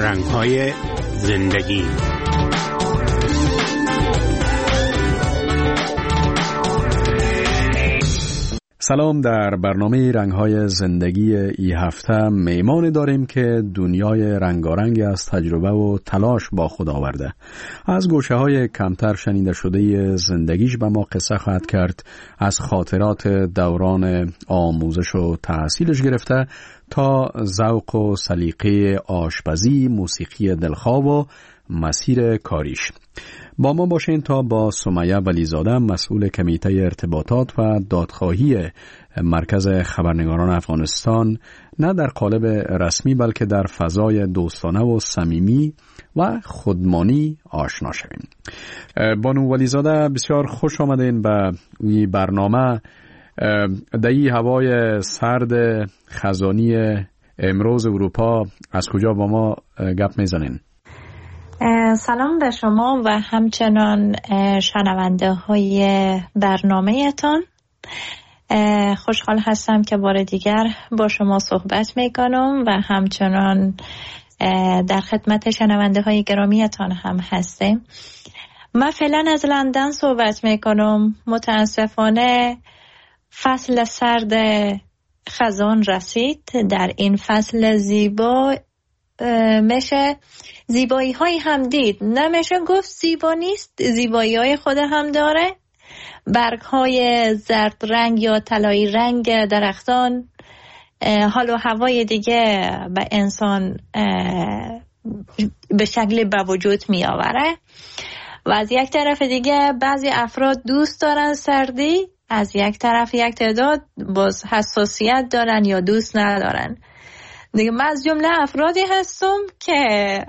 رنگ‌های زندگی. سلام. در برنامه رنگ‌های زندگی ای هفته میمان داریم که دنیای رنگارنگ از تجربه و تلاش با خود آورده. از گوشه‌های کمتر شنیده شده زندگیش به ما قصه خواهد کرد، از خاطرات دوران آموزش و تحصیلش گرفته تا ذوق و سلیقه آشپزی، موسیقی دلخواه و مسیر کاریش. با ما باشین تا با سمیه ولیزاده، مسئول کمیته ارتباطات و دادخواهی مرکز خبرنگاران افغانستان، نه در قالب رسمی بلکه در فضای دوستانه و صمیمی و خودمانی آشنا شویم. بانو ولیزاده، بسیار خوش آمدین به این برنامه. در این هوای سرد خزانی امروز اروپا از کجا با ما گپ میزنین؟ سلام به شما و همچنان شنونده های برنامه تان. خوشحال هستم که بار دیگر با شما صحبت میکنم و همچنان در خدمت شنونده های گرامی تان هم هستم. من فعلا از لندن صحبت میکنم. متاسفانه فصل سرد خزان رسید. در این فصل زیبا میشه زیبایی های هم دید، نمیشه گفت زیبا نیست، زیبایی های خود هم داره. برگ های زرد رنگ یا طلایی رنگ درختان، حال و هوای دیگه به انسان به شکل به وجود می آوره. و از یک طرف دیگه بعضی افراد دوست دارن سردی، از یک طرف یک تعداد باز حساسیت دارن یا دوست ندارن دیگه. من از جمله افرادی هستم که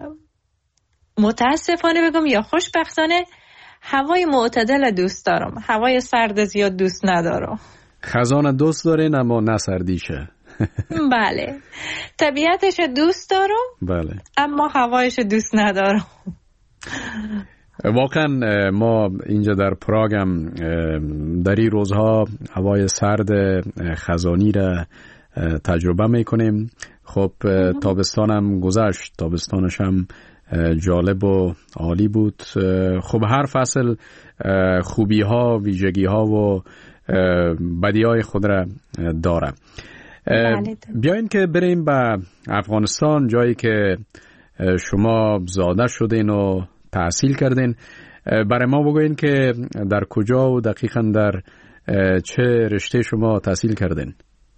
متاسفانه بگم یا خوشبختانه هوای معتدل دوست دارم، هوای سرد زیاد دوست ندارم. خزان دوست دارین اما نه سردیشه. بله، طبیعتش دوست دارم، بله، اما هوایش دوست ندارم. واقعا ما اینجا در پراگ هم در این روزها هوای سرد خزانی را تجربه میکنیم. خب تابستان هم گذشت، تابستانش هم جالب و عالی بود. خب هر فصل خوبی ها، ویژگی ها و بدی های خود را داره. بیاین که بریم به افغانستان، جایی که شما زاده شدین و تحصیل کردین. برای ما بگوین که در کجا و دقیقاً در چه رشته شما تحصیل کردین؟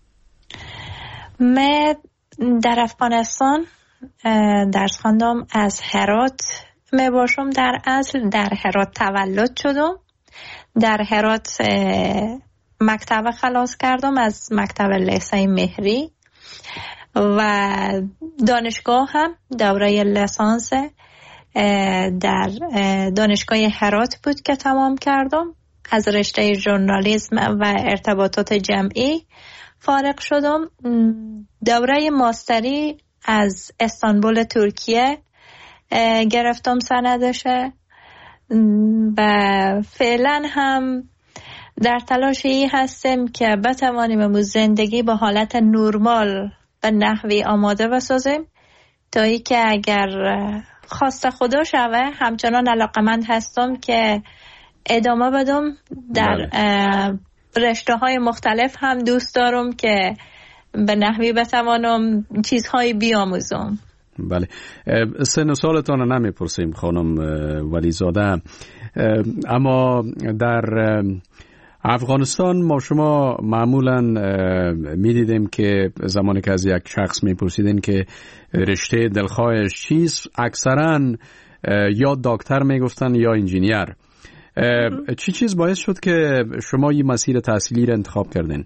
من در افغانستان درس خواندم. از هرات می باشم. در اصل در هرات تولد شدم. در هرات مکتب خلاص کردم از مکتب لیسه مهری و دانشگاه هم دوره لیسانس در دانشگاه هرات بود که تمام کردم. از رشته ژورنالیسم و ارتباطات جمعی فارغ شدم. دوره ماستری از استانبول ترکیه گرفتم سندشه و فعلا هم در تلاشی هستم که بتوانیم زندگی به حالت نرمال و نحوی آماده بسازیم تا ای که اگر خواست خدا شوه همچنان علاقمند هستم که ادامه بدم. در رشته های مختلف هم دوست دارم که به نحوی بتوانم چیزهایی بیاموزم. بله، سن و سالتان نمیپرسیم خانم ولیزاده، اما در افغانستان ما شما معمولا میدیدیم که زمانی که از یک شخص میپرسیدین که رشته دلخواهش چیست، اکثرا یا دکتر میگفتن یا انجینیر. چی چیز باعث شد که شما این مسیر تحصیلی را انتخاب کردین؟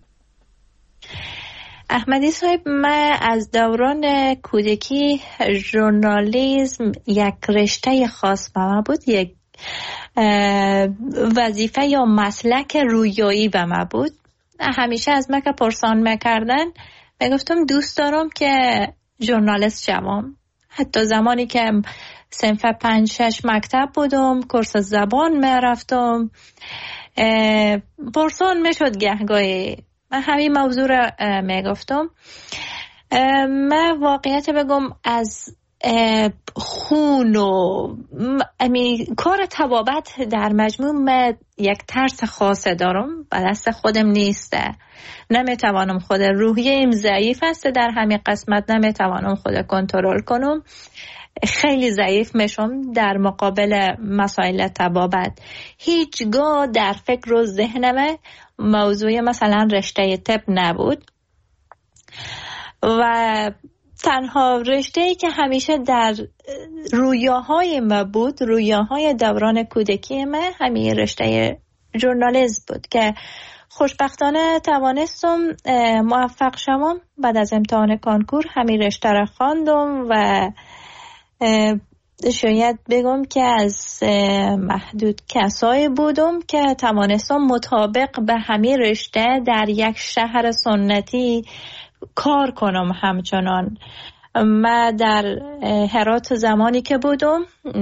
احمدی صاحب، من از دوران کودکی ژورنالیسم یک رشته خاص به من بود، یک وظیفه یا مسلک رویایی به من بود. همیشه از من که پرسان میکردن میگفتم دوست دارم که ژورنالیست شوم. حتی زمانی که صنف 5-6 مکتب بودم، کورس زبان میرفتم، پرسان میشد گهگاهی، من همین موضوع را میگفتم. من واقعیت بگم از خون و کار طبابت در مجموع یک ترس خاصه دارم، به دست خودم نیسته، نمیتوانم خود روحیم ضعیف است، در همین قسمت نمیتوانم خود کنترل کنم، خیلی ضعیف میشم در مقابل مسائل طبابت. هیچگاه در فکر و ذهنم موضوع مثلا رشته طب نبود و تنها رشته‌ای که همیشه در رویاهای ما بود، رویاهای دوران کودکی ما، همین رشته ژورنالیسم بود که خوشبختانه توانستم موفق شوم. بعد از امتحان کنکور همین رشته را خواندم و شاید بگم که از محدود کسایی بودم که توانستم مطابق به همین رشته در یک شهر سنتی کار کنم. همچنان من در هرات زمانی که بودم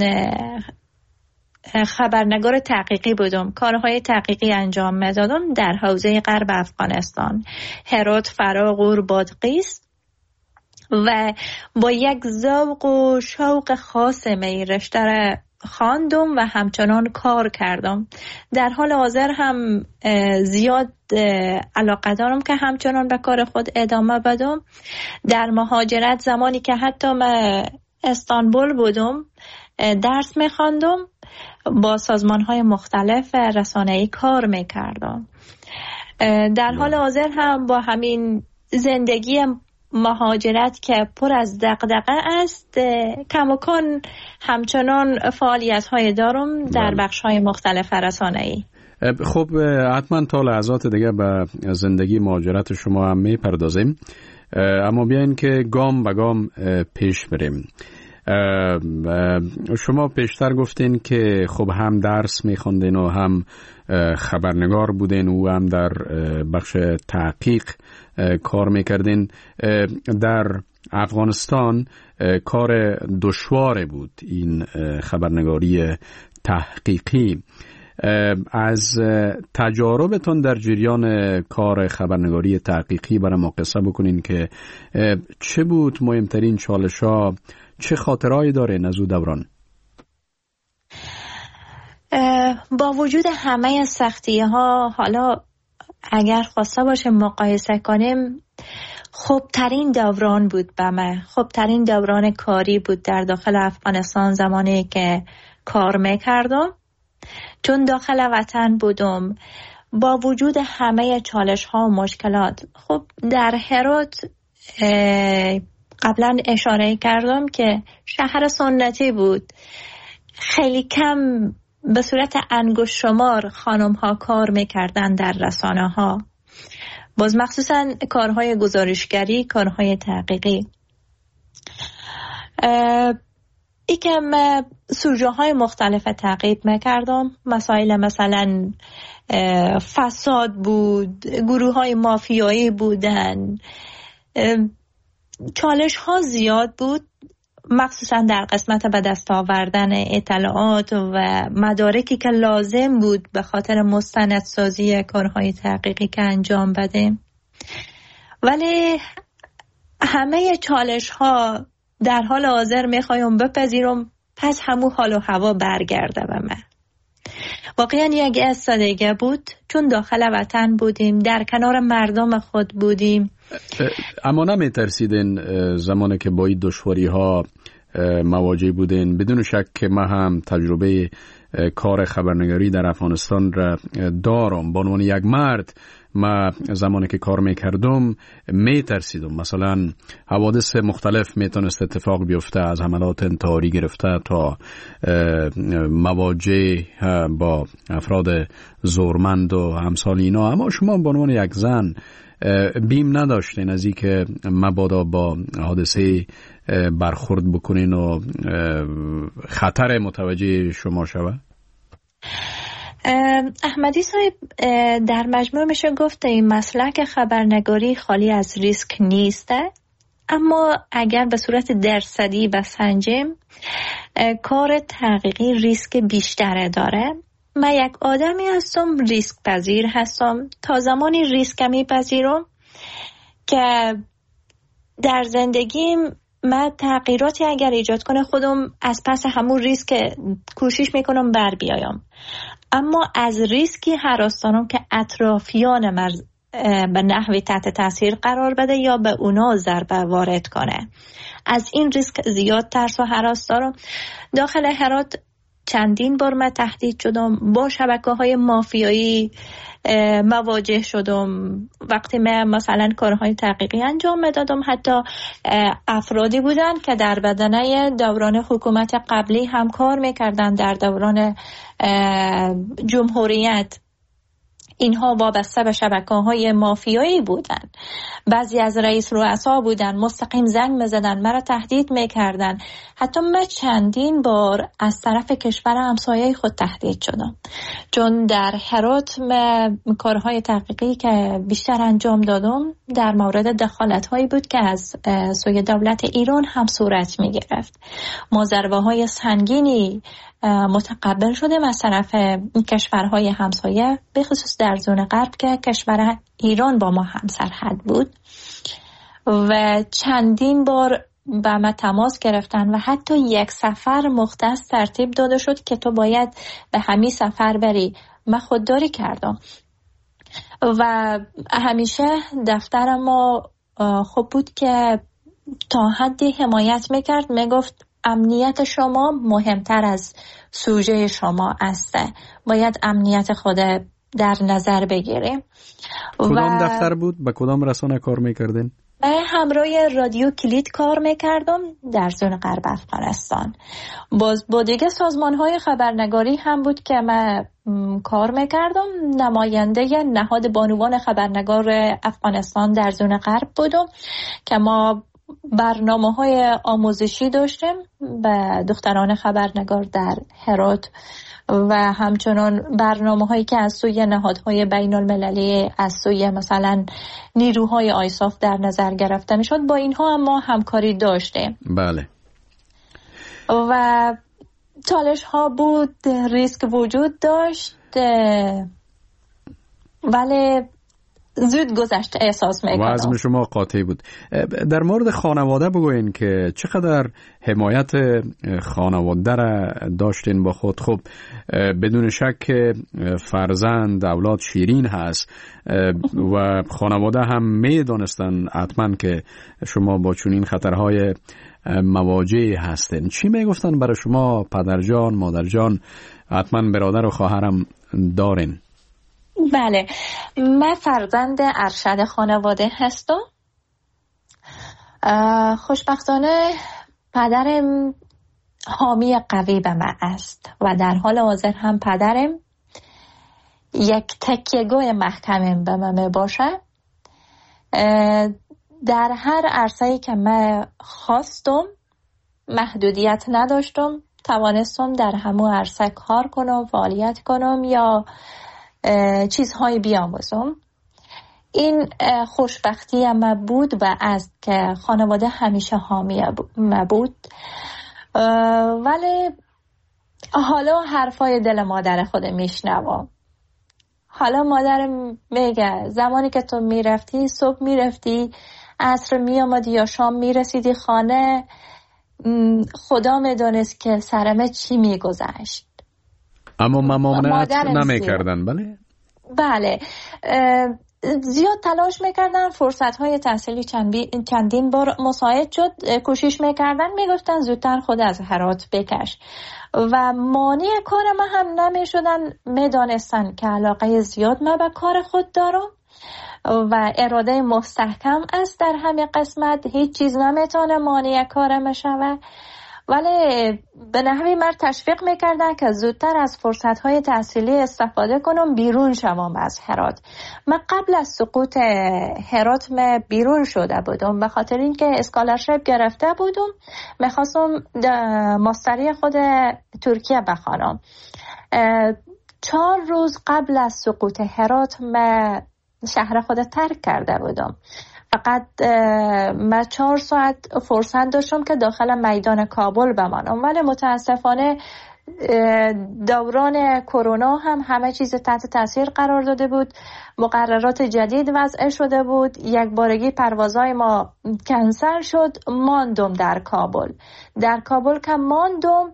خبرنگار تحقیقی بودم، کارهای تحقیقی انجام میدادم در حوزه غرب افغانستان، هرات، فرا، غور، بادغیس، و با یک ذوق و شوق خاص می رشته را خواندم و همچنان کار کردم. در حال حاضر هم زیاد علاقه دارم که همچنان به کار خود ادامه بدم. در مهاجرت زمانی که حتی من استانبول بودم درس می‌خواندم، با سازمان‌های مختلف رسانه‌ای کار می‌کردم. در حال حاضر هم با همین زندگی مهاجرت که پر از دغدغه است، کماکان همچنان فعالیت‌های دارم در بخش‌های مختلف رسانه‌ای. خب حتما تا لحظات دیگه به زندگی مهاجرت شما هم میپردازیم، اما بیاین که گام به گام پیش بریم. شما پیشتر گفتین که خب هم درس میخوندین و هم خبرنگار بودین و هم در بخش تحقیق کار میکردین. در افغانستان کار دشوار بود این خبرنگاری تحقیقی. از تجاربتون در جریان کار خبرنگاری تحقیقی برای ما قصه بکنین که چه بود مهمترین چالش‌ها، چه خاطرهایی دارین از او دوران؟ با وجود همه سختی‌ها، حالا اگر خواسته باشه مقایسه کنیم، خوبترین دوران بود به من، خوبترین دوران کاری بود در داخل افغانستان زمانی که کار میکردم، چون داخل وطن بودم با وجود همه چالش ها و مشکلات. خب در هرات قبلا اشاره کردم که شهر سنتی بود، خیلی کم به صورت انگشت شمار خانم ها کار میکردن در رسانه ها، باز مخصوصا کارهای گزارشگری، کارهای تحقیقی. یکم سوژه های مختلف تعقیب میکردم، مسائل مثلا فساد بود، گروه های مافیایی بودن، چالش ها زیاد بود، مخصوصا در قسمت به دست آوردن اطلاعات و مدارکی که لازم بود به خاطر مستندسازی کارهای تحقیقی که انجام بدیم. ولی همه چالش ها در حال حاضر میخوایم بپذیرم پس همون حال و هوا برگرده به من. واقعا یک استادگی بود، چون داخل وطن بودیم، در کنار مردم خود بودیم. اما نمیترسیدین زمانی که با این دشواری ها مواجه بودین؟ بدون شک که من هم تجربه کار خبرنگاری در افغانستان را دارم. به عنوان یک مرد من زمانی که کار میکردم میترسیدم، مثلا حوادث مختلف میتونست اتفاق بیفته، از حملات انتحاری گرفته تا مواجه با افراد زورمند و امثال اینا. اما شما به عنوان یک زن بیم نداشتین از این که مبادا با حادثه برخورد بکنین و خطر متوجه شما شود؟ احمدی صاحب، در مجموع میشه گفت این مسلک خبرنگاری خالی از ریسک نیسته، اما اگر به صورت درصدی بسنجیم کار تحقیقی ریسک بیشتره داره. من یک آدمی هستم ریسک پذیر هستم، تا زمانی ریسک میپذیرم که در زندگیم من تغییراتی اگر ایجاد کنه خودم از پس همون ریسک کوشش میکنم بر بیایم، اما از ریسکی هراسانم که اطرافیان من به نحوی تحت تاثیر قرار بده یا به اونا ضربه وارد کنه، از این ریسک زیاد ترس و هراس دارم. داخل هرات چندین بار من تهدید شدم، با شبکه‌های مافیایی مواجه شدم. وقتی من مثلا کارهای تحقیقی انجام میدادم، حتی افرادی بودن که در بدنه دوران حکومت قبلی هم کار میکردن، در دوران جمهوریت اینها وابسته به شبکه‌های مافیایی بودن. بعضی از رئیس رؤسا بودن، مستقیم زنگ می‌زدن، مرا تهدید می‌کردن. حتی من چندین بار از طرف کشور همسایه خود تهدید شدم، چون در هرات کارهای تحقیقی که بیشتر انجام دادم در مورد دخالت‌هایی بود که از سوی دولت ایران هم صورت می‌گرفت. ما ضربه‌های سنگینی متقبل شدیم از طرف کشورهای همسایه، به خصوص در زون غرب که کشور ایران با ما هم سرحد بود، و چندین بار با ما تماس گرفتن و حتی یک سفر مختص ترتیب داده شد که تو باید به همین سفر بری. من خودداری کردم و همیشه دفتر ما خوب بود که تا حدی حمایت میکرد، میگفت امنیت شما مهمتر از سوژه شما است، باید امنیت خود در نظر بگیریم. کدام دفتر بود؟ با کدام رسانه کار میکردین؟ من همراه رادیو کلید کار میکردم در زون غرب افغانستان. باز با دیگه سازمانهای خبرنگاری هم بود که من کار میکردم. نماینده نهاد بانوان خبرنگار افغانستان در زون غرب بودم که ما برنامه‌های آموزشی داشتیم به دختران خبرنگار در هرات و همچنان برنامه‌هایی که از سوی نهادهای بین‌المللی، از سوی مثلا نیروهای آیساف در نظر گرفته میشد. با اینها هم ما همکاری داشتیم. بله. و چالش ها بود، ریسک وجود داشت، ولی زود گذشت احساس میکنم. وزن شما قاطع بود. در مورد خانواده بگوین که چقدر حمایت خانواده را داشتین با خود؟ خب بدون شک فرزند اولاد شیرین هست و خانواده هم میدانستن حتما که شما با چنین خطرهای مواجه هستین. چی میگفتن برای شما؟ پدرجان، مادرجان، حتما برادر و خواهرم دارین. بله، من فرزند ارشد خانواده هستم. خوشبختانه پدرم حامی قوی به من است و در حال حاضر هم پدرم یک تکیه‌گاه محکمم به من می باشه. در هر عرصه‌ای که من خواستم محدودیت نداشتم، توانستم در همون عرصه کار کنم، فعالیت کنم یا چیزهای بیاموزم. این خوشبختی ما بود و از که خانواده همیشه حامی ما بود. ولی حالا حرفای دل مادر خود میشنوم. حالا مادرم میگه زمانی که تو میرفتی، صبح میرفتی، عصر میامدی یا شام میرسیدی خانه، خدا میدونست که سرمه چی میگذشت. اما ممانعت نمیکردن. بله بله، زیاد تلاش میکردن. فرصتهای تحصیلی چندین بار مساعد شد، کوشش میکردن، میگفتن زودتر خود از هرات بکش و مانع کار ما هم نمیشدن. میدانستن که علاقه زیاد ما به کار خود دارم و اراده مستحکم است در همه قسمت، هیچ چیز نمیتونه مانع کارم شوه. ولی به نحوی من تشویق میکردن که زودتر از فرصتهای تحصیلی استفاده کنم، بیرون شوم از هرات. من قبل از سقوط هرات من بیرون شده بودم، به خاطر اینکه اسکالرشیپ گرفته بودم، میخواستم ماستری خود ترکیه بخوانم. 4 روز قبل از سقوط هرات من شهر خود ترک کرده بودم. فقط من 4 ساعت فرصت داشتم که داخل میدان کابل بمانم، ولی متاسفانه دوران کرونا هم همه چیز تحت تاثیر قرار داده بود، مقررات جدید وضع شده بود، یک بارگی پروازهای ما کنسل شد. ماندم در کابل که ماندم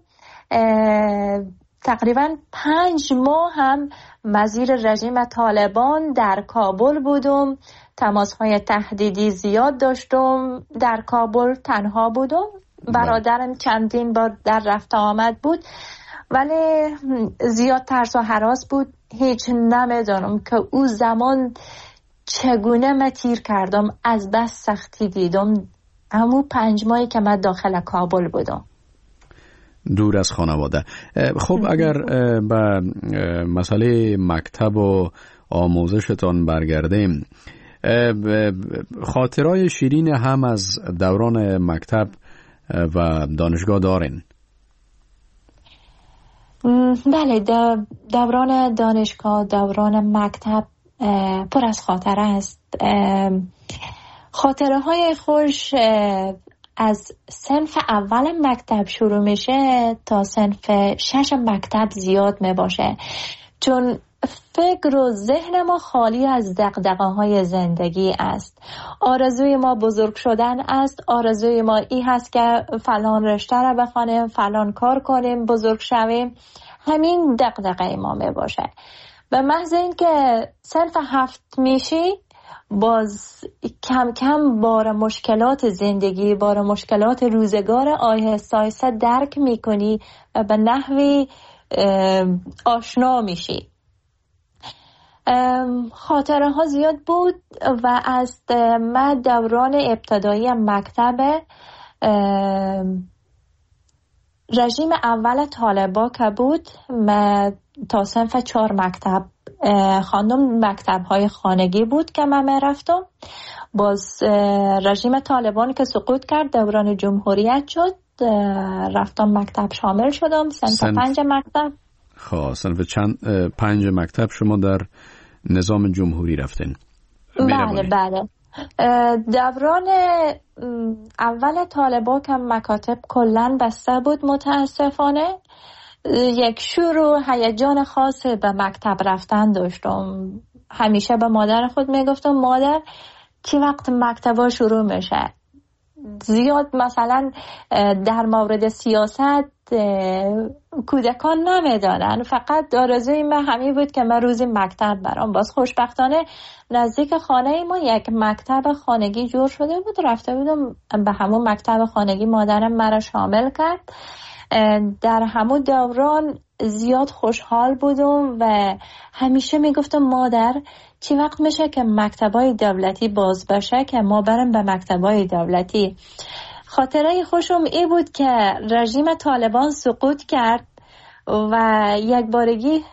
تقریبا 5 ماه هم مزیر رژیم طالبان در کابل بودم، تماس‌های تهدیدی زیاد داشتم، در کابل تنها بودم، برادرم چندین بار در رفت آمد بود، ولی زیاد ترس و هراس بود. هیچ نمیدانم که او زمان چگونه من تیر کردم، از بس سختی دیدم همون 5 ماهی که من داخل کابل بودم دور از خانواده. خب اگر به مسئله مکتب و آموزشتان برگردیم، خاطرهای شیرین هم از دوران مکتب و دانشگاه دارین؟ بله، دوران دانشگاه، دوران مکتب پر از خاطره است. خاطره های خوش از صنف اول مکتب شروع میشه تا صنف 6 مکتب زیاد میباشه، چون فکر و ذهن ما خالی از دغدغه‌های زندگی است. آرزوی ما بزرگ شدن است، آرزوی ما این هست که فلان رشته را بخوانیم، فلان کار کنیم، بزرگ شویم. همین دغدغه ما میباشه. به محض این که صنف 7 میشی، باز کم کم بار مشکلات زندگی، بار مشکلات روزگار آهسته آهسته درک میکنی و به نحوی آشنا میشی. خاطره ها زیاد بود و از من دوران ابتدایی مکتب رژیم اول طالبا که بود، من تا صنف 4 مکتب خواندم. مکتب های خانگی بود که من رفتم. باز رژیم طالبان که سقوط کرد، دوران جمهوریت شد، رفتم مکتب شامل شدم، صنف 5 مکتب. خب صنف 5 مکتب شما در نظام جمهوری رفتین؟ بله. دوران اول طالبا که مکاتب کلن بسته بود، متاسفانه یک شور و هیجان خاص به مکتب رفتن داشتم. همیشه به مادر خود میگفتم مادر چی وقت مکتبا شروع میشه. زیاد مثلا در مورد سیاست کودکان نمیدانن، فقط آرزوی من همین بود که من روزی مکتب برام. باز خوشبختانه نزدیک خانه ما یک مکتب خانگی جور شده بود، رفته بودم به همون مکتب خانگی، مادرم مرا شامل کرد. در همون دوران زیاد خوشحال بودم و همیشه میگفتم مادر چی وقت میشه که مکتبای دولتی باز بشه که ما برم به مکتبای دولتی. خاطره خوشم ای بود که رژیم طالبان سقوط کرد و یک بارگی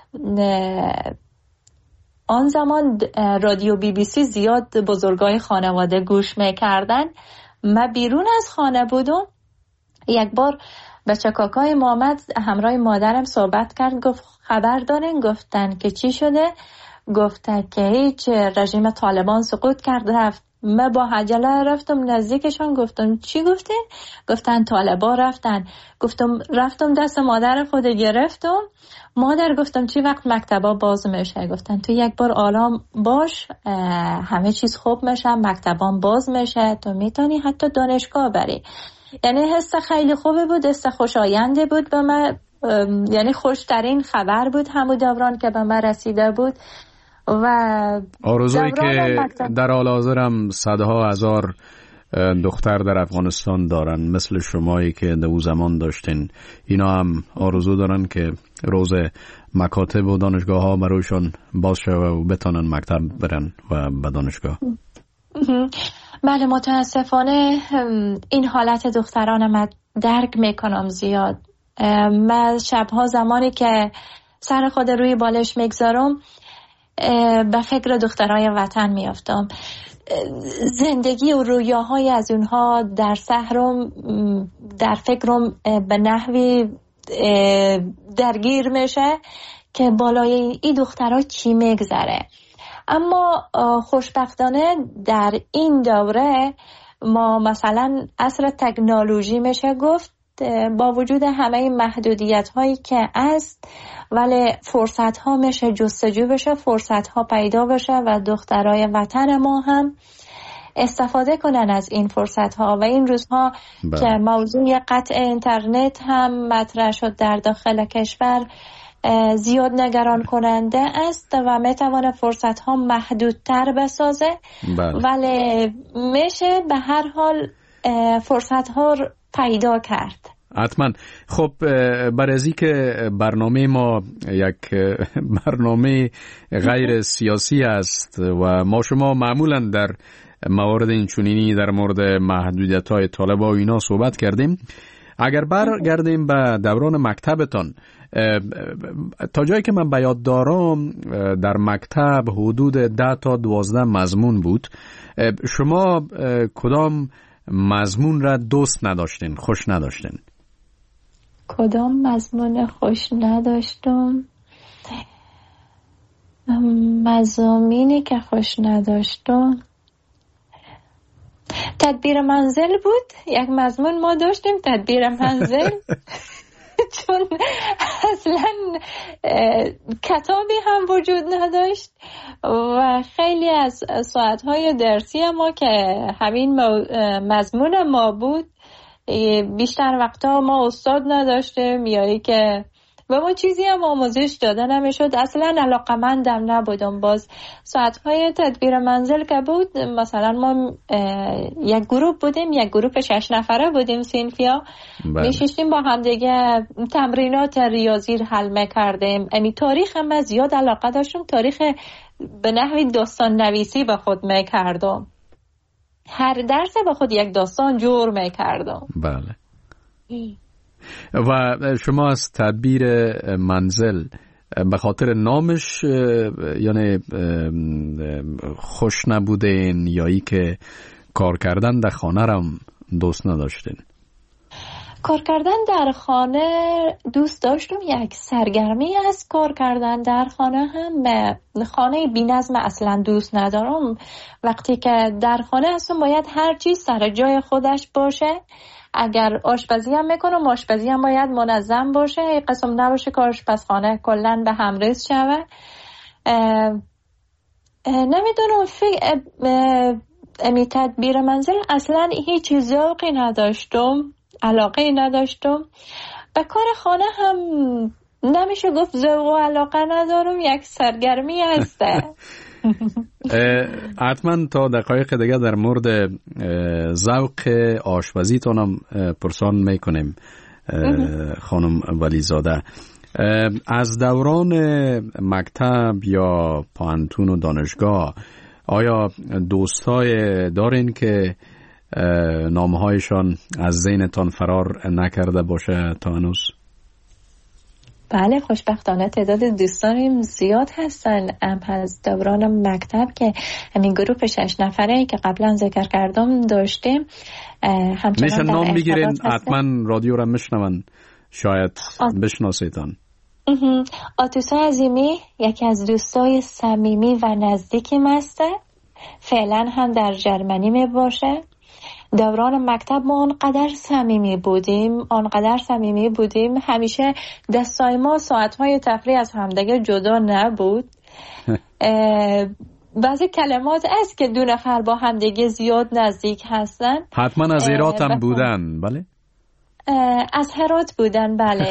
آن زمان رادیو BBC زیاد بزرگای خانواده گوش میکردن. من بیرون از خانه بودم، یک بار بچه کاکای محمد همراه مادرم صحبت کرد، گفت خبر دارین؟ گفتن که چی شده؟ گفته که هیچ، رژیم طالبان سقوط کرد رفت. من با عجله رفتم نزدیکشان، گفتم چی گفتین؟ گفتن طالبا رفتن. گفتم رفتم دست مادر خود گرفتم. مادر گفتم چی وقت مکتبا باز میشه؟ گفتن تو یک بار آرام باش، همه چیز خوب میشه، مکتبان باز میشه، تو میتونی حتی دانشگاه بری. یعنی حس خیلی خوبه بود، حس خوشاینده بود به من، یعنی خوشترین خبر بود همون دوران که به من رسیده بود. و آرزویی که در حال حاضر هم صدها هزار دختر در افغانستان دارن مثل شمایی که در اون زمان داشتین، اینا هم آرزو دارن که روز مکاتب و دانشگاه ها برایشون باز شوه و بتونن مکتب برن و به دانشگاه. بله، متاسفانه این حالت دختران من درک میکنم زیاد. من شبها زمانی که سر خود روی بالش میگذارم به فکر دخترای وطن میافتم. زندگی و رویاهای از اونها در سحرم، در فکرم به نحوی درگیر میشه که بالای این دخترها چی میگذره. اما خوشبختانه در این دوره ما مثلا عصر تکنولوژی میشه گفت، با وجود همه محدودیت هایی که است، ولی فرصت ها میشه جستجو بشه، فرصت ها پیدا بشه و دخترای وطن ما هم استفاده کنن از این فرصت ها. و این روزها که موضوع قطع اینترنت هم مطرح شد در داخل کشور، زیاد نگران کننده است و میتونه فرصت ها محدودتر بسازه. ولی میشه به هر حال فرصت ها پیدا کرد. حتما. خب برای از که برنامه ما یک برنامه غیر سیاسی است و ما شما معمولا در موارد اینچنینی در مورد محدودیت‌های طالبا و اینا صحبت کردیم، اگر برگردیم به دوران مکتبتان، تا جایی که من به یاد دارم در مکتب حدود 10 تا 12 مضمون بود. شما کدام مضمون را دوست نداشتین، خوش نداشتین؟ کدام مضمون خوش نداشتم؟ مضامینی که خوش نداشتم تدبیر منزل بود. یک مضمون ما داشتیم تدبیر منزل چون اصلا کتابی هم وجود نداشت و خیلی از ساعتهای درسی ما که همین مضمون ما بود، بیشتر وقتا ما استاد نداشتیم یا ای که و ما چیزی هم آموزش داده نمیشد. اصلا علاقمندم نبودم. باز ساعتهای تدبیر منزل که بود، مثلا ما یک گروه بودیم، یک گروه 6 نفره بودیم صنفیا، میشستیم با هم دیگه تمرینات ریاضی حل میکردیم. امی تاریخ هم زیاد علاقه داشتم، تاریخ به نحوی داستان نویسی به خود میکردم، هر درس به خود یک داستان جور میکردم. بله. و شما از تدبیر منزل به خاطر نامش یعنی خوش نبودین یا ای که کار کردن در خانه را دوست نداشتین؟ کار کردن در خانه دوست داشتم، یک سرگرمی از کار کردن در خانه. هم خانه بی‌نظم اصلا دوست ندارم. وقتی که در خانه هستم باید هر چیز سر جای خودش باشه. اگر آشپزی هم میکنم، آشپزی هم باید منظم باشه، ای قسم نباشه که آشپزخانه کلن به هم ریز شوه. نمیدونم، امی تدبیر منزل اصلا هیچ ذوقی نداشتم، علاقه نداشتم. به کار خانه هم نمیشه گفت ذوق و علاقه ندارم، یک سرگرمی هسته. حتما تا دقایق دیگه در مورد ذوق آشپزیتونم پرسان میکنیم خانم ولیزاده. از دوران مکتب یا پانتون و دانشگاه آیا دوستای دارین که نامهایشان از ذهنتان فرار نکرده باشه تا هنوز؟ بله، خوشبختانه تعداد دوستانم زیاد هستن. از دوران مکتب که همین گروه 6 نفره که قبلا ذکر کردم داشتیم، همچنان میشه نام بگیرین؟ حتما رادیو را میشنون، شاید بشناسیتان. آتوسا عظیمی یکی از دوستای صمیمی و نزدیکیم هسته، فعلا هم در جرمنی می باشه. دوران مکتب ما آنقدر صمیمی بودیم، همیشه دستای ما ساعتهای تفریح از همدیگه جدا نبود. بعضی کلمات است که دو نفر با همدیگه زیاد نزدیک هستن. حتما از هرات هم بودن؟ بله، از هرات بودن. بله.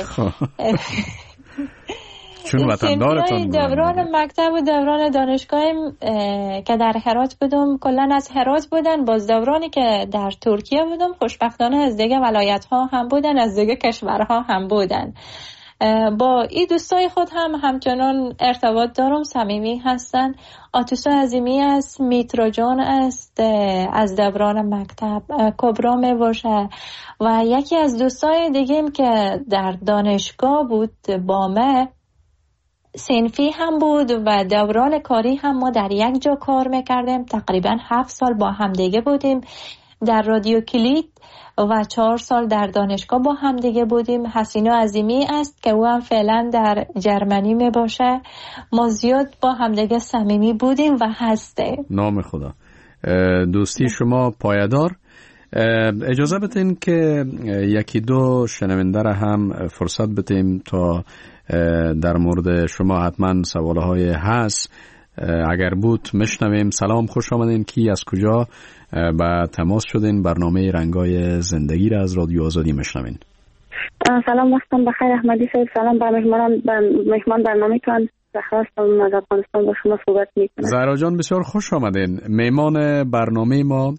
چون وطندارتان دوران مکتب و دوران دانشگاهیم که در هرات بودم کلن از هرات بودن. باز دورانی که در ترکیه بودم خوشبختانه از دیگه ولایت ها هم بودن، از دیگه کشورها هم بودن. با این دوستای خود هم همچنان ارتباط دارم، صمیمی هستن. آتوسا عظیمی است، میترا جان است از دوران مکتب، کبرا می باشه و یکی از دوستای دیگه که در دانشگاه بود با من صنفی هم بود و دوران کاری هم ما در یک جا کار میکردیم. تقریبا 7 سال با هم دیگه بودیم در رادیو کلید و 4 سال در دانشگاه با هم دیگه بودیم. حسینا عظیمی است که او هم فعلا در جرمنی می باشه. ما زیاد با هم دیگه صمیمی بودیم و هسته. نام خدا. دوستی شما پایدار. اجازه بدین که یکی دو شنونده را هم فرصت بدیم تا در مورد شما حتما سوالهای هست اگر بود مشنویم. سلام، خوش آمدین. کی از کجا با تماس شدین؟ برنامه رنگای زندگی را از رادیو آزادی مشنوین. سلام، وقتم بخیر احمدی صاحب. سلام به مهمان برنامه تان. خواستم از افغانستان با شما صحبت میکنم. زهرا جان بسیار خوش آمدین. میمان برنامه ما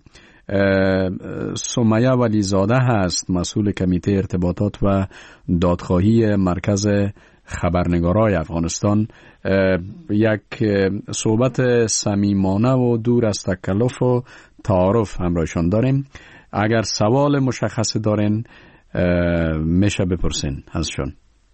سمیه ولیزاده هست، مسئول کمیته ارتباطات و دادخواهی مرکز خبرنگارای افغانستان. یک صحبت صمیمانه و دور از تکلف و تعارف همراهشان داریم. اگر سوال مشخصی دارین میشه بپرسین ازشون.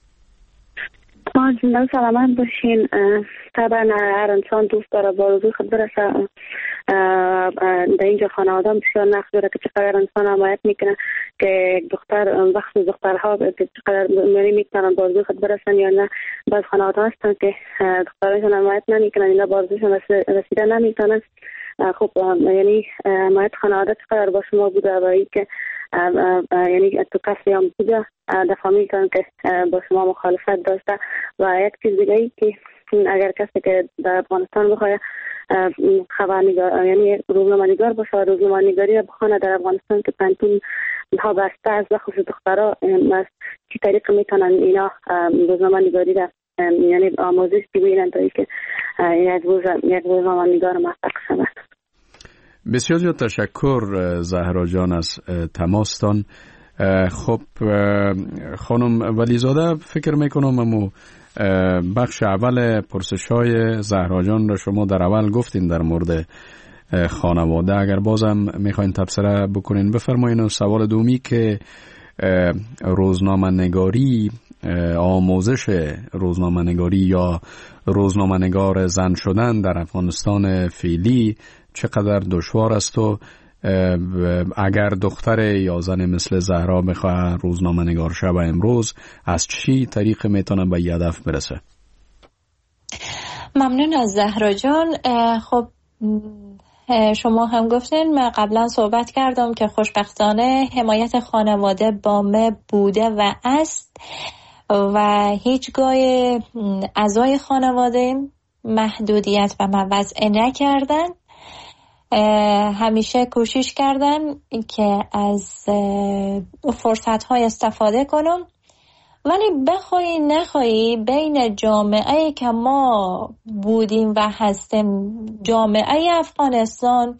زنده سلامت باشین. طبعا هر انسان دوست داره با آرزوی خود برسه. در اینجا خانواده هم بسیار نقش داره که چقدر انسان حمایت میکنه که دختر بخش دخترها که چقدر میتونن با آرزوی خود برسن یا نه. بعض خانواده هستن که دخترشون حمایت نمیکنن یا با آرزوشون رسیده نمیتونن. خب یعنی حمایت خانواده چقدر با شما بوده و این که یعنی تو کسی هم بوده دفعه میکنن که با شما مخالفت داشته. و یک چیز دیگه ای که اگر کسی که در افغانستان بخواه خبرنگار یعنی روزنامه‌نگار باشه، روزنامه‌نگاری بخونه در افغانستان که پنتون ها بسته از بخصوص دخترها از چی طریق میتونن اینا روزنامه‌نگاری را یعنی آموزش ببینن تا اینکه یک روزنامه‌نگار موفق شود. بسیار زیاد تشکر زهرا جان از تماستان. خب خانم ولیزاده، فکر میکنم امو بخش اول پرسش های زهرا جان را شما در اول گفتین در مورد خانواده. اگر بازم میخواین تبصره بکنین بفرمایین. و سوال دومی که روزنامه نگاری، آموزش روزنامه نگاری یا روزنامه نگار زن شدن در افغانستان فعلی چقدر دشوار است و اگر دختر یا زن مثل زهرا بخواه روزنامه نگار شب امروز از چی طریق میتونه به هدف برسه؟ ممنون از زهرا جان. خب شما هم گفتین، من قبلا صحبت کردم که خوشبختانه حمایت خانواده بامه بوده و است و هیچگاه اعضای خانواده محدودیت و موضع نکردن. همیشه کوشش کردن که از فرصت‌های استفاده کنم، ولی بخوایی نخوایی بین جامعه‌ای که ما بودیم و هستیم، جامعه افغانستان،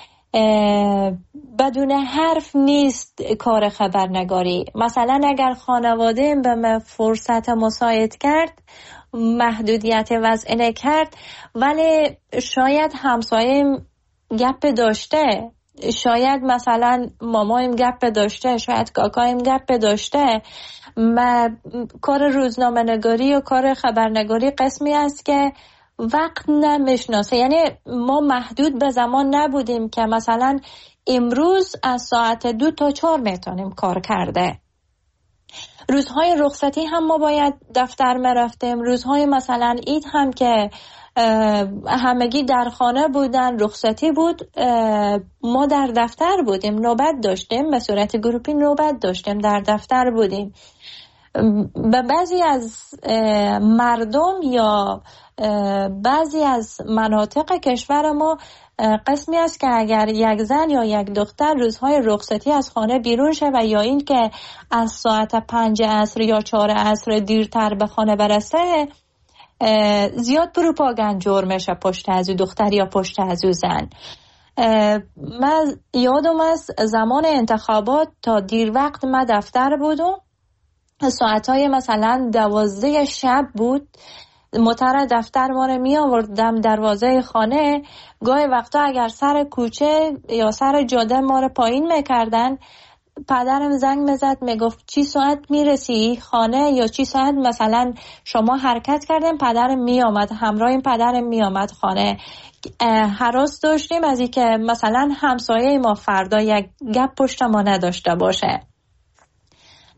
بدون حرف نیست کار خبرنگاری. مثلا اگر خانواده به من فرصت مساعد کرد، محدودیت وضع کرد، ولی شاید همسایه گپ داشته، شاید مثلا مامایم گپ داشته، شاید کاکایم گپ داشته. کار روزنامه نگاری و کار خبرنگاری قسمی است که وقت نمیشناسه. یعنی ما محدود به زمان نبودیم که مثلا امروز از ساعت 2 تا 4 میتونیم کار کرده. روزهای رخصتی هم ما باید دفتر میرفتیم. روزهای مثلا عید هم که همگی در خانه بودن، رخصتی بود، ما در دفتر بودیم، نوبت داشتیم، به صورت گروپی نوبت داشتیم، در دفتر بودیم. به بعضی از مردم یا بعضی از مناطق کشور ما قسمی است که اگر یک زن یا یک دختر روزهای رخصتی از خانه بیرون شه و یا این که از ساعت 5 عصر یا 4 عصر دیرتر به خانه برسه، زیاد پروپاگاند جور میشه پشت از او دختر یا پشت از او زن. من یادم است زمان انتخابات تا دیر وقت من دفتر بودم، ساعتهای مثلا 12 شب بود، متر دفتر ما رو می آوردم دروازه خانه. گاهی وقتا اگر سر کوچه یا سر جاده ما رو پایین میکردن، پدرم زنگ میزد میگفت چی ساعت میرسی خانه یا چی ساعت مثلا شما حرکت کردن. پدرم میامد، همراه این پدرم میامد خانه. هراس داشتیم از اینکه مثلا همسایه ما فردا یک گپ پشت ما نداشته باشه.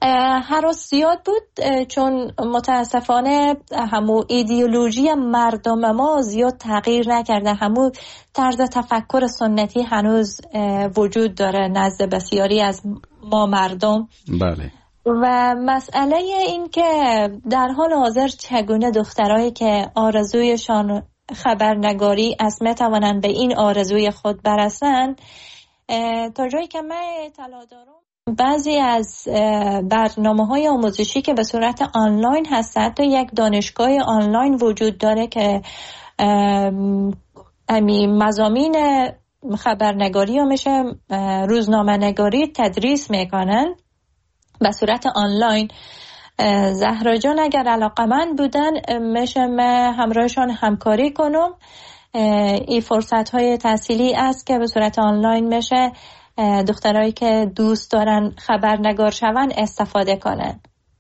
هراس زیاد بود، چون متاسفانه همون ایدئولوژی مردم ما زیاد تغییر نکرده. همون طرز تفکر سنتی هنوز وجود داره نزد بسیاری از ما مردم. بله. و مسئله این که در حال حاضر چگونه دخترایی که آرزویشان خبرنگاری است میتوانند به این آرزوی خود برسند، تا جایی که من اطلاع دارم بعضی از برنامه‌های آموزشی که به صورت آنلاین هست، حتی یک دانشگاه آنلاین وجود داره که مضامین خبرنگاری و میشه روزنامه نگاری تدریس میکنن به صورت آنلاین. زهرا جان اگر علاقمند بودن میشه من همراهشان همکاری کنم. این فرصت‌های تحصیلی است که به صورت آنلاین میشه دخترایی که دوست دارن خبرنگار شون استفاده کنن.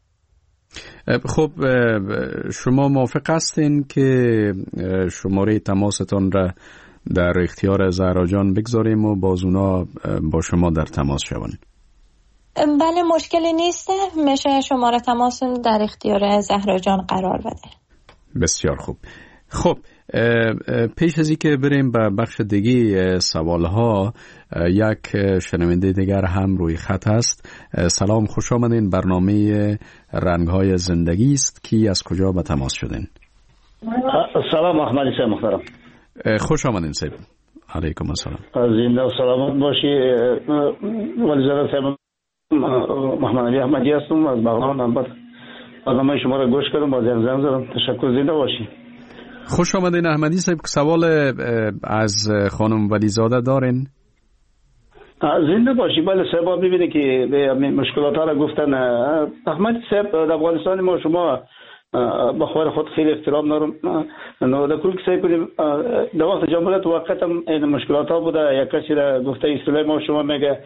خب شما موافق هستین که شماره تماستان را در اختیار زهرا جان بگذاریم و باز اونا با شما در تماس شون؟ بله، مشکلی نیست. میشه شماره تماس در اختیار زهرا جان قرار بده. بسیار خوب. خب پیش از اینکه بریم به بخش دیگه سوالها، یک شنونده دیگر هم روی خط هست. سلام، خوش آمدین. برنامه رنگ‌های زندگی است. کی از کجا به تماس شدین؟ سلام احمدی صاحب محترم. خوش آمدین صاحب. علیکم السلام. زنده و سلامت باشی. ولیزاده صاحب محمد علی احمدی هستم از بغلان. البته برنامه شما را گوش کردم، باز زنگ زدم. تشکر. زنده باشی. خوش آمدین احمدی صاحب. سوال از خانم ولیزاده دارین؟ زنده باشی. بله صاحب، ببینید که مشکلات ها را گفتن. احمدی صاحب در افغانستان ما شما به خود خود خیلی احترام دارم. در کل که سعی کنیم در وقت جمهوریت وقت هم این مشکلات ها بوده. یک کسی را گفته اصطلاح ما شما میگه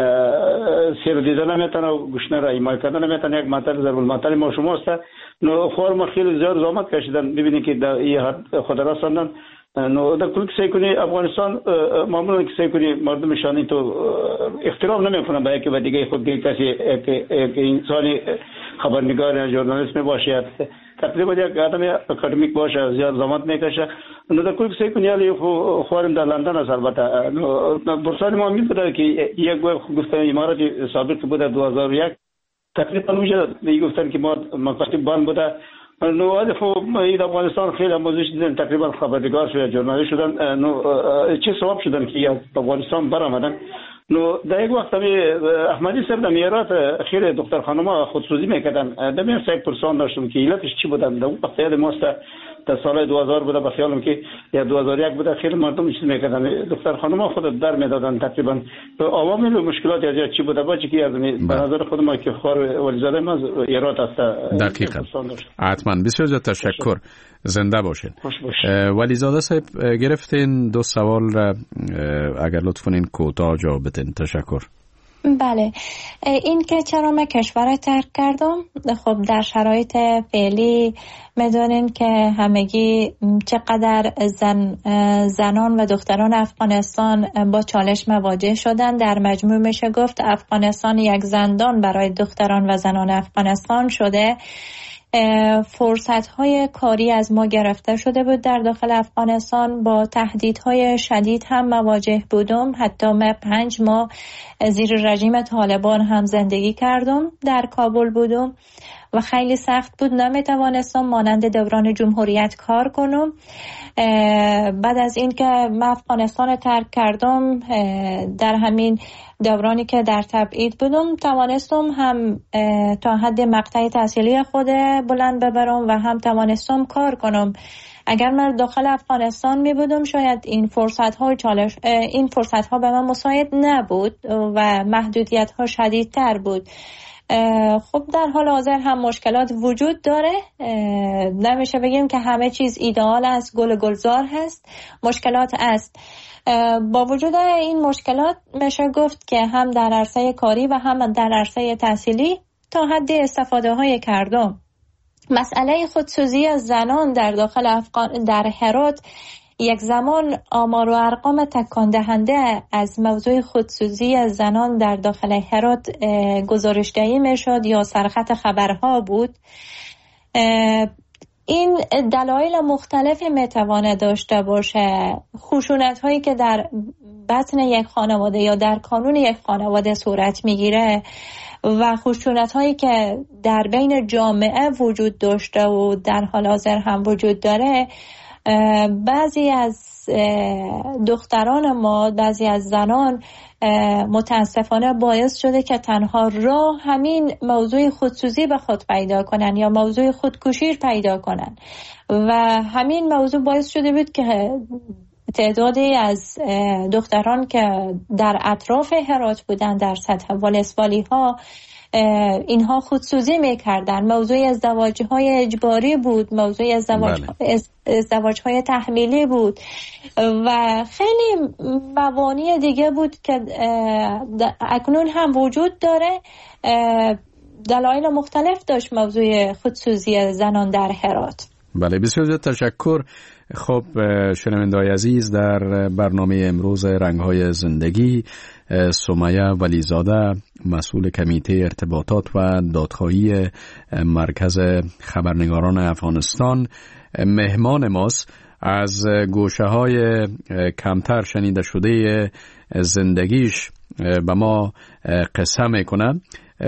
سیر دیدن نمیتونه و گوشنه را ایمای کردن نمیتونه. یک مطلب ضرب المثل ما شما است. خور ما خیلی زیاد زحمت کشیدن ببینید که در این حد خود رساندن. در کل که سعی کنی افغانستان معمولا که سعی کنی مردمشانی تو احترام نمیکنن به یکی و دیگه خود کسی که انسانی خبرنگار یا ژورنالیست باشه، تقریبا یک آدم اکادمیک باشه، زیاد زحمت میکشه. در کل که سعی کنی علی خوارم در لندن است. البته برسان ما میبوده که یک گفتن امارات سابق بوده 2001 تقریبا میشه گفتن که ما مقصد بان بوده. نو خب این افغانستان خیلی آموزش دیدن، تقریبا خبرنگار شدن، ژورنالیست شدن. چه سبب شدن که افغانستان برآمدن؟ نو در یک وقت احمدی صاحب در میارات خیلی دختر خانم‌ها خودسوزی میکردن. در میان یک پرسان داشتم که علتش چی بودن. در اون وقت یاد ماست در سال 2000 بوده به خیالم که یا 2001 بوده. خیلی مردم چیز میکردن، دختر خانم‌ها خود در میدادن. تقریبا عوامل و مشکلات یا چی بوده باشه که از به نظر خود ما که خار ولیزاده ما ایرات است. دقیقاً. حتما. بسیار زیاد تشکر. زنده باشین. ولیزاده صاحب گرفتین دو سوال را، اگر لطف کنین کوتاه جواب بدین. تشکر. بله، این که چرا من کشور ترک کردم، خب در شرایط فعلی میدونین که همگی چقدر زنان و دختران افغانستان با چالش مواجه شدن. در مجموع میشه گفت افغانستان یک زندان برای دختران و زنان افغانستان شده. فرصت‌های کاری از ما گرفته شده بود. در داخل افغانستان با تهدیدهای شدید هم مواجه بودم. حتی من 5 ماه زیر رژیم طالبان هم زندگی کردم. در کابل بودم و خیلی سخت بود. نمیتوانستم مانند دوران جمهوریت کار کنم. بعد از این که من افغانستان ترک کردم، در همین دورانی که در تبعید بودم توانستم هم تا حد مقطع تحصیلی خود بلند ببرم و هم توانستم کار کنم. اگر من داخل افغانستان می بودم شاید این فرصت ها به من مساعد نبود و محدودیت ها شدیدتر بود. خب در حال حاضر هم مشکلات وجود داره. نمیشه بگیم که همه چیز ایدئال است، گل گلزار هست. مشکلات است. با وجود این مشکلات میشه گفت که هم در عرصه کاری و هم در عرصه تحصیلی تا حد استفاده های کردم. مسئله خودسوزی از زنان در داخل در هرات یک زمان آمار و ارقام تکان دهنده از موضوع خودسوزی زنان در داخل هرات گزارش دهی میشد یا سرخط خبرها بود. این دلایل مختلفی میتوانه داشته باشه. خشونت هایی که در بطن یک خانواده یا در کانون یک خانواده صورت میگیره و خشونت هایی که در بین جامعه وجود داشته و در حال حاضر هم وجود داره، بعضی از دختران ما، بعضی از زنان متاسفانه باعث شده که تنها راه همین موضوع خودسوزی به خود پیدا کنن یا موضوع خودکشی پیدا کنن و همین موضوع باعث شده بود که تعدادی از دختران که در اطراف هرات بودن در سطح ولسوالی ها اینها خودسوزی میکردن. موضوع ازدواج های اجباری بود، موضوع ازدواج های تحمیلی بود و خیلی موانع دیگه بود که اکنون هم وجود داره. دلایل مختلف داشت موضوع خودسوزی زنان در هرات. بله، بسیار زیاد تشکر. خب شنونده‌های عزیز، در برنامه امروز رنگ‌های زندگی سمیه ولیزاده، مسئول کمیته ارتباطات و دادخواهی مرکز خبرنگاران افغانستان مهمان ماست. از گوشه‌های کمتر شنیده شده زندگیش به ما قصه میکنه.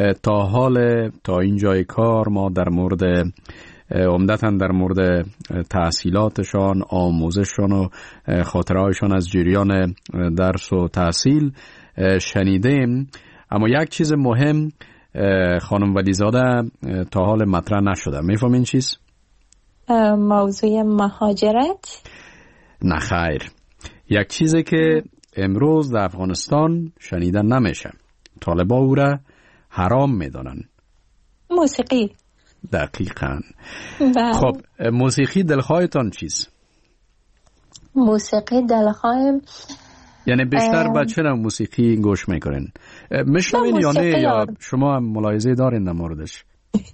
تا این جای کار ما در مورد عمدتاً در مورد تحصیلاتشان، آموزششان و خاطرهایشان از جریان درس و تحصیل شنیدیم، اما یک چیز مهم خانم ولیزاده تا حال مطرح نشده. میفهمین چیز؟ موضوع مهاجرت؟ نه خیر، یک چیزی که امروز در افغانستان شنیدن نمیشه، طالبا او را حرام میدانن. موسیقی. دقیقاً. خب موسیقی دلخواهتان چیست؟ موسیقی دلخواهم یعنی بیشتر به چه نوع موسیقی گوش میکنین؟ میشنوین یا نه، یا شما هم ملاحظه دارین در موردش؟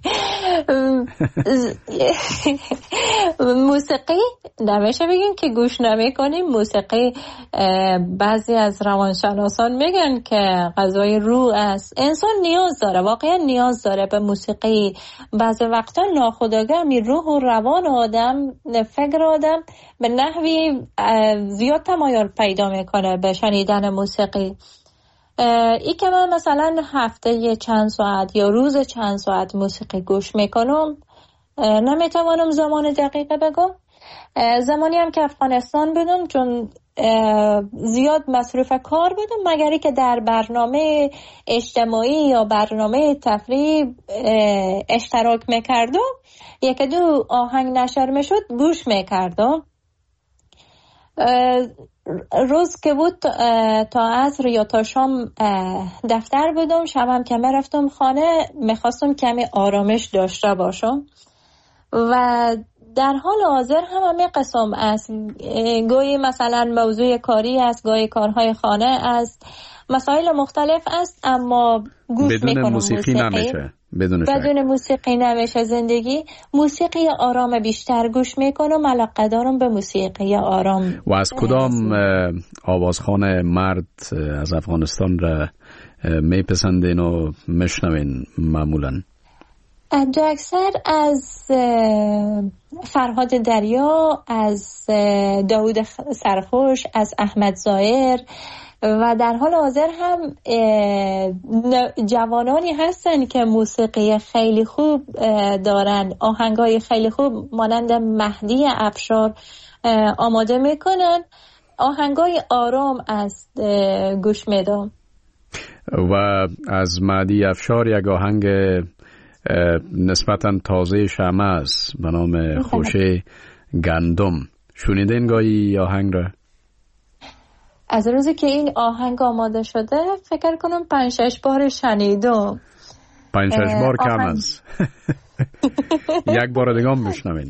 موسیقی نمیشه بگیم که گوش نمیکنیم. موسیقی بعضی از روانشناسان میگن که غذای روح است. انسان نیاز داره، واقعا نیاز داره به موسیقی. بعضی وقتا ناخودآگاه می روح و روان آدم، فکر آدم به نحوی زیاد تمایل پیدا میکنه به شنیدن موسیقی. ای که من مثلا هفته چند ساعت یا روز چند ساعت موسیقی گوش میکنم، نمیتوانم زمان دقیقه بگم. زمانی هم که افغانستان بودم، چون زیاد مصروف کار بودم، مگری که در برنامه اجتماعی یا برنامه تفریح اشتراک میکردم، یک دو آهنگ نشر میشد گوش میکردم. روز که بود تا عصر یا تا شام دفتر بودم، شبم که رفتم خانه میخواستم کمی آرامش داشته باشم و در حال حاضر همه قسم است. گویی مثلا موضوع کاری است، گویی کارهای خانه است، مسائل مختلف است، اما گوش بدون میکنم موسیقی نمیشه. بدون موسیقی نمیشه زندگی. موسیقی آرام بیشتر گوش میکنم، علاقه دارم به موسیقی آرام. و از کدام آوازخوان مرد از افغانستان را میپسندین و میشنوین معمولا؟ دو اکثر از فرهاد دریا، از داود سرخوش، از احمد ظاهر و در حال حاضر هم جوانانی هستن که موسیقی خیلی خوب دارن، آهنگای خیلی خوب مانند مهدی افشار آماده میکنن. آهنگای آرام است گوش میدم. و از مهدی افشار یک آهنگ نسبتاً تازه شمع است به نام خوشه گندم. شنیدین گاهی آهنگ را؟ از روزی که این آهنگ آماده شده فکر کنم 5-6 بار شنیدم. 5-6 بار کم است. یک بار دیگه هم بشنوین.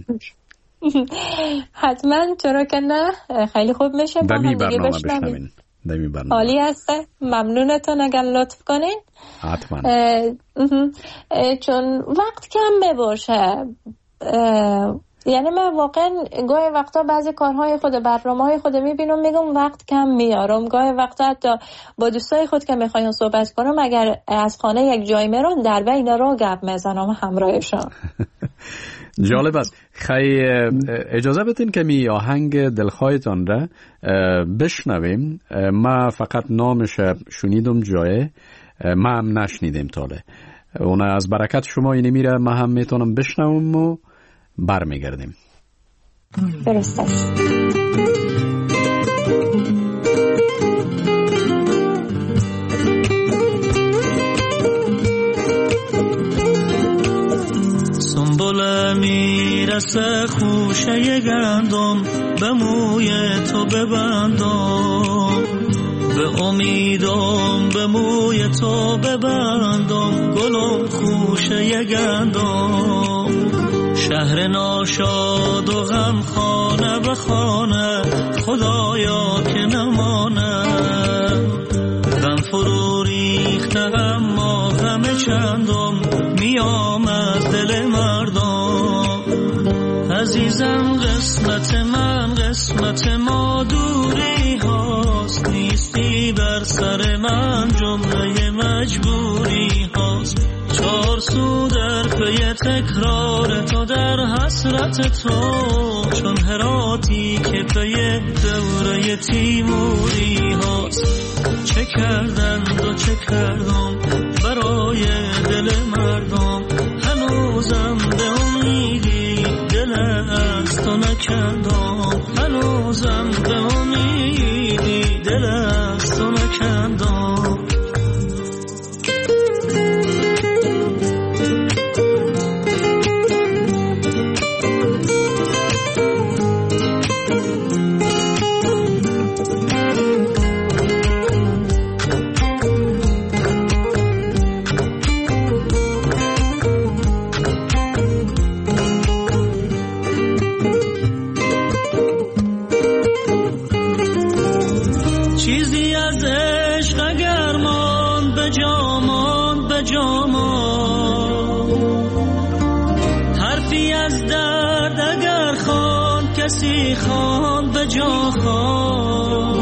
حتما، چرا که نه، خیلی خوب میشه با هم دیگه بشنوین. عالی هسته، ممنونتون اگر لطف کنین. حتما. چون وقت کم میباشه، یعنی من واقعا گاهی وقتا بعضی کارهای خود برنامه‌های خود میبینم میگم وقت کم میارم، گاهی وقتا حتی با دوستای خود که میخوایم صحبت کنم اگر از خانه یک جای میرم در بین راه گپ میزنم همراهشان. جالب است. خیلی اجازه بدین که می آهنگ دلخواهتان را بشنویم. ما فقط نامش شنیدم جایه، ما هم نشنیدیم تاله. اون از برکت شما اینی میره ما هم میتونم بشنوم و برمیگردیم. درسته. سنبله میرسه خوشه گندم، به موی تو ببندم، به امیدم به موی تو ببندم، گلم خوشه گندم. شهر ناشاد و غم خانه به خانه، خدایا که نمانه. غم فرو ریخته اما غم چندم، میام از دل مردم. عزیزم قسمت من قسمت ما دوری هاست، نیستی بر سر من جمله مجبوری هاست. چار سو در پی تکرار تو در حسرت تو، چون هراتی که پی دوره تیموری هاست. چه کردند و چه کردم برای دل مردم، هنوزم به امیدی دل از تو نکندم، هنوزم به امیدی دل از تو نکندم. حرفی از درد اگر خوان کسی خوان به جا خوان،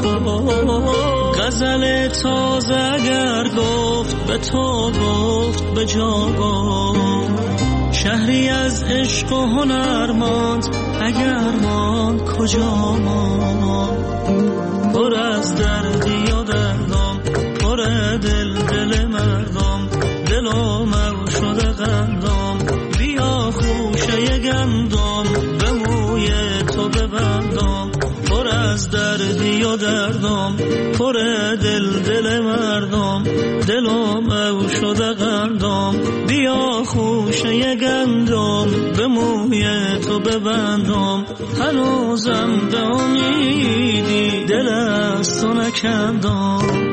غزل تازه اگر گفت به تو گفت به جا گفت. شهری از عشق و هنر ماند اگر ماند کجا ماند. پر از دردی و دردم، پر دل مردم، دلم او شده قندم. بیا خوشه گندم به موی تو ببندم، پر از دردی و دردم، پر دل مردم، دلم او شده قندم. بیا خوشه گندم به موی تو ببندم، هنوزم به امیدی دل از تو نکندم.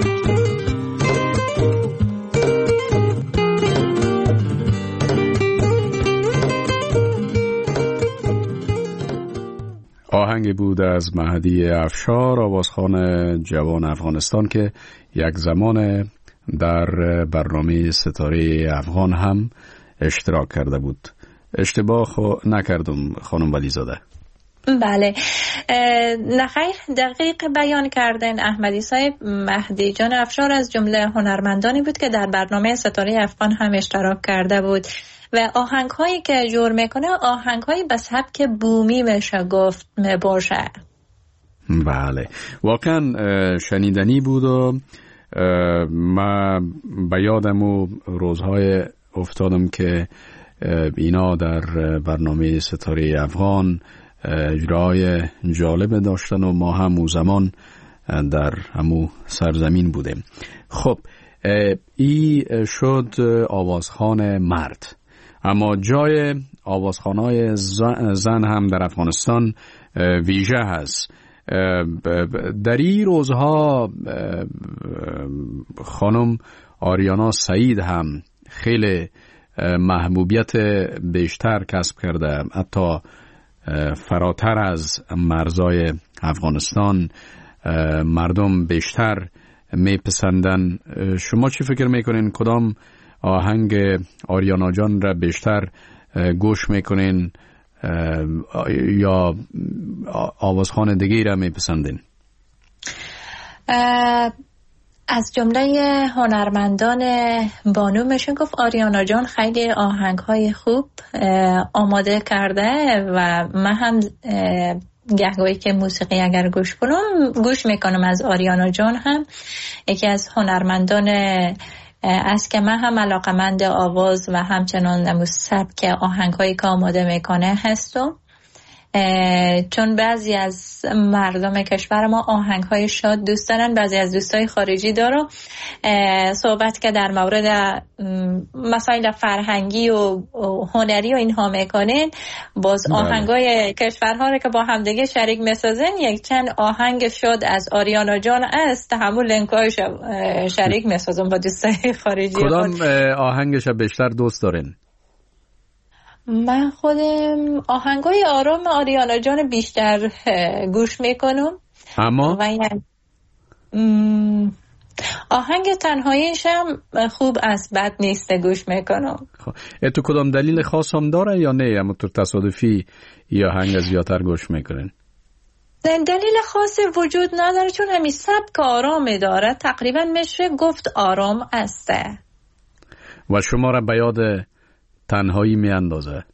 آهنگی بود از مهدی افشار، آوازخوان جوان افغانستان که یک زمان در برنامه ستاره افغان هم اشتراک کرده بود. اشتباه نکردم خانم ولیزاده؟ بله، نخیر، دقیق بیان کردن احمدی صاحب. مهدی جان افشار از جمله هنرمندانی بود که در برنامه ستاره افغان هم اشتراک کرده بود و آهنگ هایی که جور میکنه آهنگ هایی به سبک بومی میشه گفت باشه. بله، واقعا شنیدنی بود و ما به یادم و روزهای افتادم که اینا در برنامه ستاره افغان اجرای جالب داشتن و ما هم اون زمان در همو سرزمین بودیم. خب ای شد آوازخوان مرد، اما جای آوازخوانای زن هم در افغانستان ویژه هست. در این روزها خانم آریانا سعید هم خیلی محبوبیت بیشتر کسب کرده، حتی فراتر از مرزای افغانستان مردم بیشتر میپسندن. شما چی فکر میکنین؟ کدام آهنگ آریانا جان را بیشتر گوش میکنین؟ یا آوازخوان دیگه را میپسندین؟ از جمله هنرمندان بانو میشه گفت آریانا جان خیلی آهنگ‌های خوب آماده کرده و من هم گهگاهی که موسیقی اگر گوش میکنم از آریانا جان، هم یکی از هنرمندان است که من هم علاقمند آواز و همچنان سبک آهنگ‌هایی که آماده میکنه هستم، چون بعضی از مردم کشور ما آهنگ‌های شاد دوست دارن. بعضی از دوستای خارجی دارم صحبت که در مورد مسائل فرهنگی و هنری و اینها میکنین، باز آهنگ‌های کشورها رو که با همدیگه شریک میسازن، یک چند آهنگ شاد از آریانا جان است، همون لینک‌هاش شریک میسازم با دوستای خارجی. کدام آهنگش بیشتر دوست دارین؟ من خودم آهنگای آرام آریانا جان بیشتر گوش میکنم، اما و آهنگ تنهاییش هم خوب است، بد نیست، گوش میکنم. تو کدام دلیل خاص هم داره یا نه، اما تو تصادفی یا آهنگ زیادتر گوش میکنین؟ دلیل خاصی وجود نداره، چون همین سبک آرام داره، تقریبا میشه گفت آرام است و شما را به یاد تنهایی می اندازه.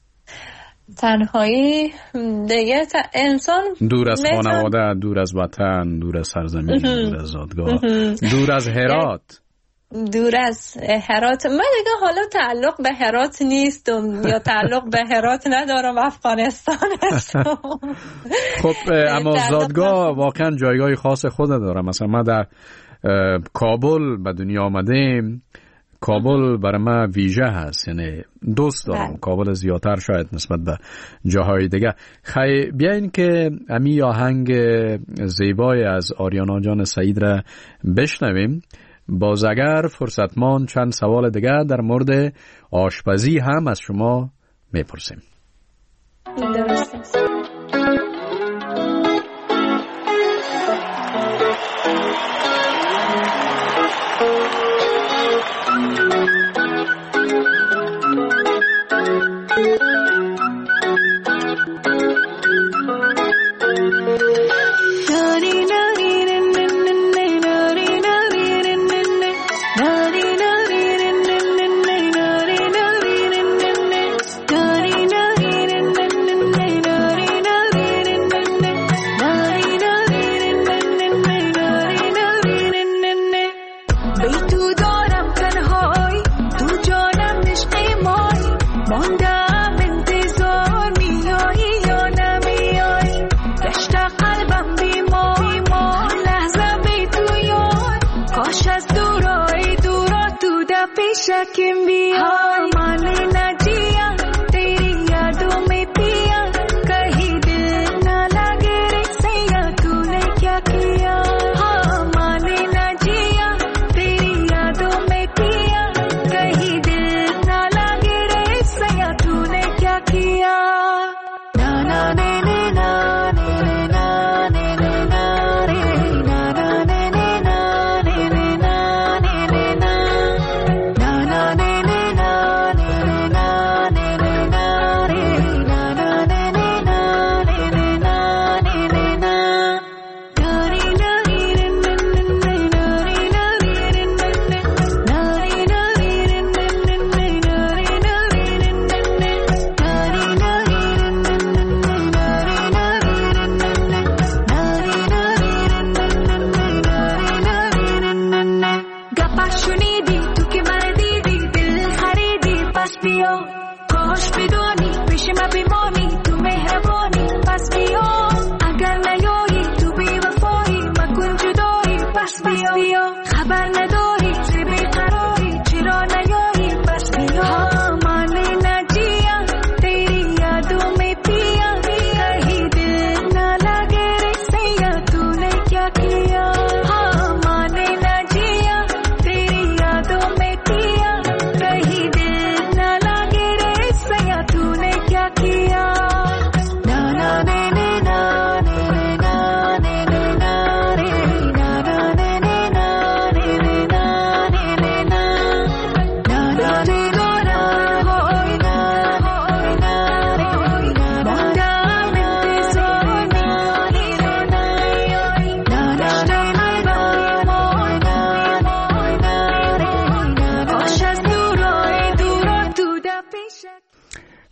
تنهایی دیگه انسان دور از خانواده، دور از وطن، دور از سرزمین، دور از زادگاه، دور از هرات. دور از هرات من دیگه حالا تعلق به هرات نیستم یا تعلق به هرات ندارم، افغانستان هستم. خب اما زادگاه واقعا جایگاه خاص خود داره. مثلا ما در کابل به دنیا آمدیم، کابل برای من ویژه هست، یعنی دوست دارم کابل زیادتر شاید نسبت به جاهای دیگه. بیاین که امی آهنگ زیبای از آریانا جان سعید را بشنویم. باز اگر فرصتمان چند سوال دیگه در مورد آشپزی هم از شما میپرسیم. درست.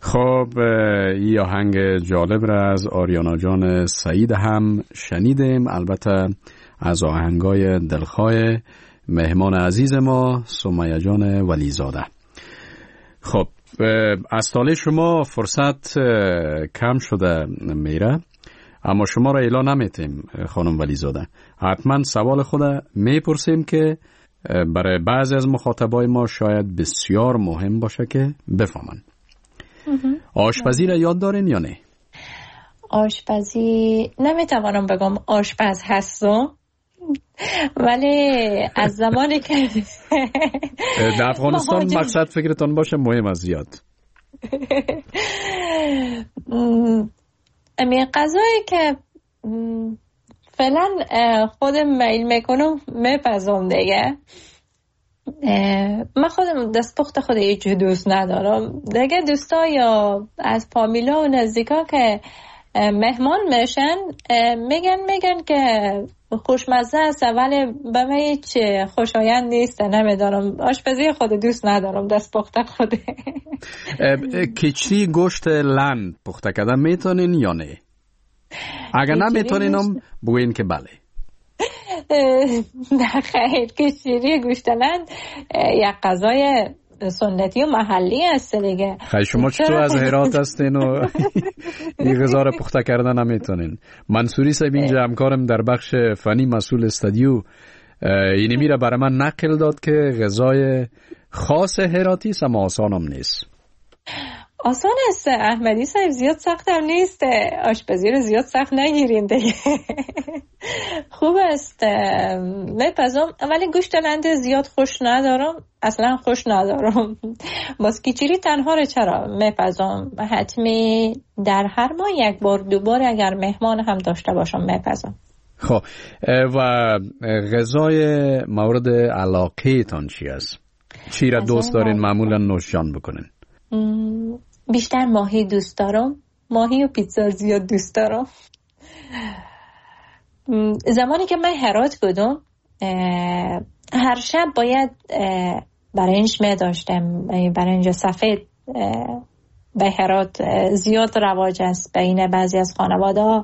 خب این آهنگ جالب را از آریانا جان سعید هم شنیدیم، البته از آهنگای دلخواه مهمان عزیز ما سمیه جان ولیزاده. خب از سال شما فرصت کم شده میره، اما شما را اعلان نمیتیم خانم ولیزاده. حتما سوال خود میپرسیم که برای بعضی از مخاطبای ما شاید بسیار مهم باشه که بفهمن. آشپزی را یاد دارین یا نه؟ آشپزی نمیتوانم بگم آشپز هستم، ولی از زمانی که در افغانستان مقصد فکرتان باشه مهم از زیاد. امی غذایی که فعلا خودم میل میکنم میپزم دیگه. من خودم دستپخت خود هیچ دوست ندارم دیگه. دوستا یا از فامیلا و نزدیکا که مهمان میشن میگن که خوشمزه است ولی به من هیچ خوشایند نیست. نمیدارم، آشپزی خود دوست ندارم، دست پخته خود. کچری گوشت لند پخته کردن میتونین یا نه؟ اگر نمیتونینم بگوین که بله. نه خیر، کچری گوشت لند یک غذای سنتی و محلی است دیگه. خیلی شما چطور از هرات هستین و این غذا رو پخته کردن نمیتونین؟ منصوری صاحب اینجا همکارم در بخش فنی مسئول استودیو اینی میره برای من نقل داد که غذای خاص هراتی است اما آسانم نیست. آسان است احمدی صاحب، زیاد سخت هم نیست. آشپزی رو زیاد سخت نگیرین دیگه. خوب است میپزم، ولی گوشت لند زیاد خوش ندارم، اصلا خوش ندارم. باز کچری تنها رو چرا میپزم؟ حتمی در هر ماه یک بار دو بار اگر مهمان هم داشته باشم میپزم. خب و غذای مورد علاقه تان چی است؟ چی را دوست دارین معمولا نوشجان بکنین؟ بیشتر ماهی دوست دارم، ماهی و پیتزا زیاد دوست دارم. زمانی که من هرات بودم هر شب باید برنج می داشتم. برنج سفید به هرات زیاد رواج است بین بعضی از خانواده ها.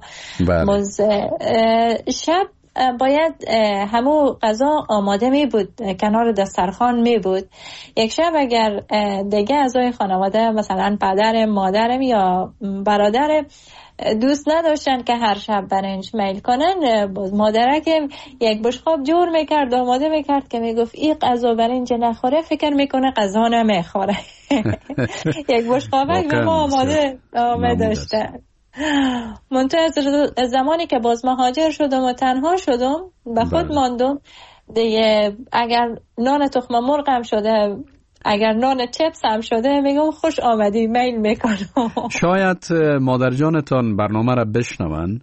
شب باید همو غذا آماده می بود، کنار دسترخوان می بود. یک شب اگر دیگه اعضای خانواده مثلا پدرم، مادرم یا برادرم دوست نداشتن که هر شب برنج میل کنن، مادرکم یک بشقاب جور میکرد آماده میکرد که میگفت این غذا برنج نخوره فکر میکنه غذا نمیخوره. یک بشقابک به ما آماده داشتن. منتظر زمانی که باز مهاجر شدم و تنها شدم به خود ماندم دیگه. اگر نان تخم مرغ هم شده، اگر نان چپس هم شده، میگم خوش آمدی، میل میکنم. شاید مادر جانتان برنامه را بشنون،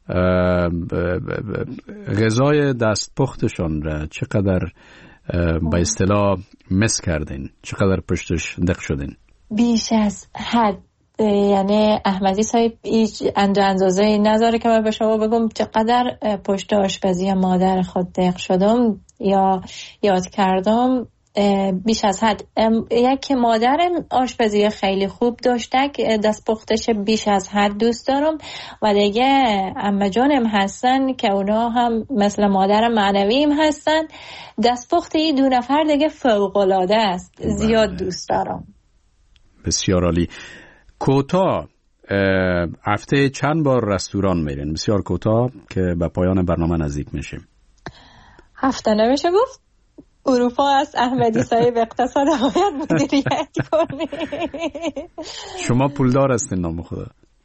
غذای دست پختشان را چقدر به اصطلاح مس کردین، چقدر پشتش دق شدین؟ بیش از حد. یعنی احمدی صاحب هیچ اندازه‌ای نداره که من به شما بگم چقدر پشت آشپزی مادر خود دق شدم یا یاد کردم. بیش از حد. یک مادرم آشپزی خیلی خوب داشته که دست پختش بیش از حد دوست دارم و دیگه عمه جانم هستن که اونا هم مثل مادر معنویم هستن. دست پخت این دو نفر دیگه فوق‌العاده است، زیاد دوست دارم. بسیار عالی. کوتاه هفته چند بار رستوران میرین؟ بسیار کوتاه که به پایان برنامه نزدیک میشیم. هفته نمیشه گفت. اروپا است احمدی صاحب، اقتصاد باید مدیریت کنه. شما پولدار هستین نام خدا.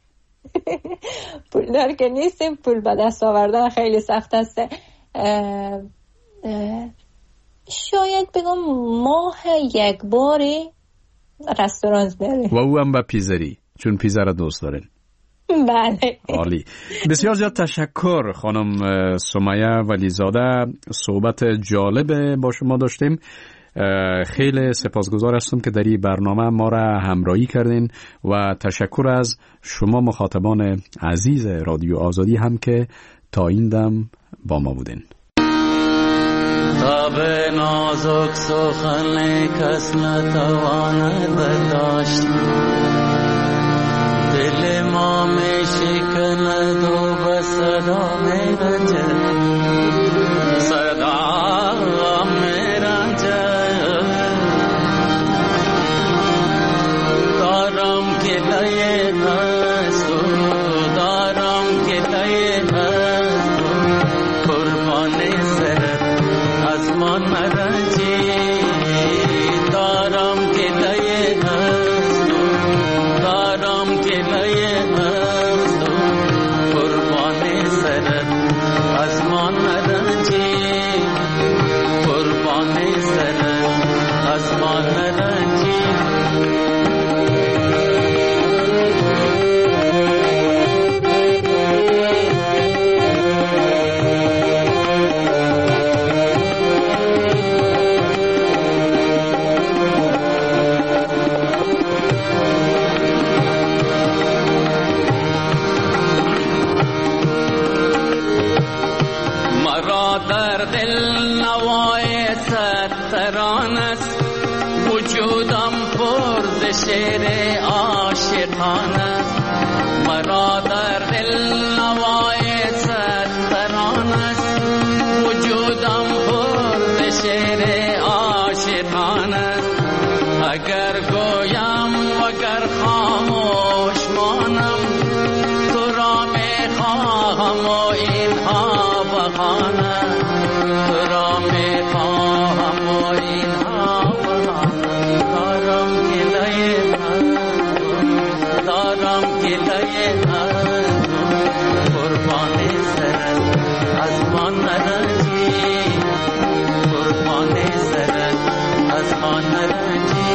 پولدار که نیستیم، پول به دست آوردن خیلی سخت است. شاید بگم ماه یک باری رستوران بریم و او هم به پیزری، چون پیزا را دوست دارین. بله. عالی. بسیار زیاد تشکر خانم سمیه ولیزاده، صحبت جالب با شما داشتیم. خیلی سپاسگزار هستم که در این برنامه ما را همراهی کردین و تشکر از شما مخاطبان عزیز رادیو آزادی هم که تا این دم با ما بودین. تاب نازک سخن کس نتواند برداشت، دل ما می شکند و به صدا می رنجد صدا می رنجد دارم گله از تو دارم گله از تو قربان سرت از من مرنجی دارم گله از تو دارم گله از تو قربان سرت از من مرنجی قربان سرت از من مرنجی در دل نوای ستران است وجودم پر ز شعر عاشقان است مرا در دل نوای ستران است وجودم پر ز شعر عاشقان است اگر گویم وگر خاموش مانم تو را می خواهم و اینها بخانم تو را می خواهم و اینها بخانم دارم گله از تو دارم گله از تو قربان سرت از من نرنجی قربان سرت از من نرنجی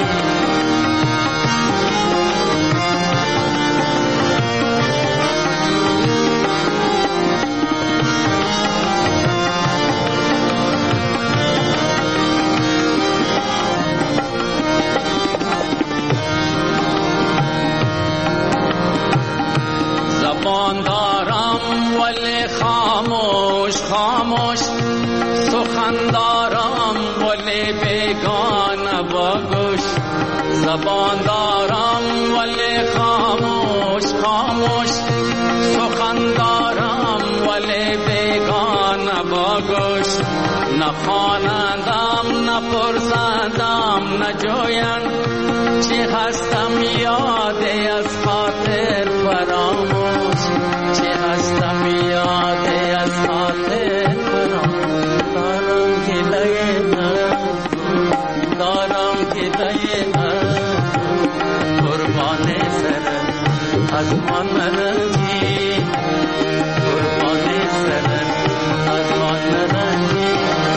زبان دارم ولی خاموش خاموش سخن دارم ولی بیگانه با گوش زبان دارم ولی خاموش خاموش سخن دارم ولی بیگانه با گوش نخوانندم نپرسندم نجویند چی هستم یادی از خاطر فراموش چی هستم یادی از خاطر فراموش دارم گله از تو دارم گله از تو قربان سرت از من مرنجی قربان سرت از من مرنجی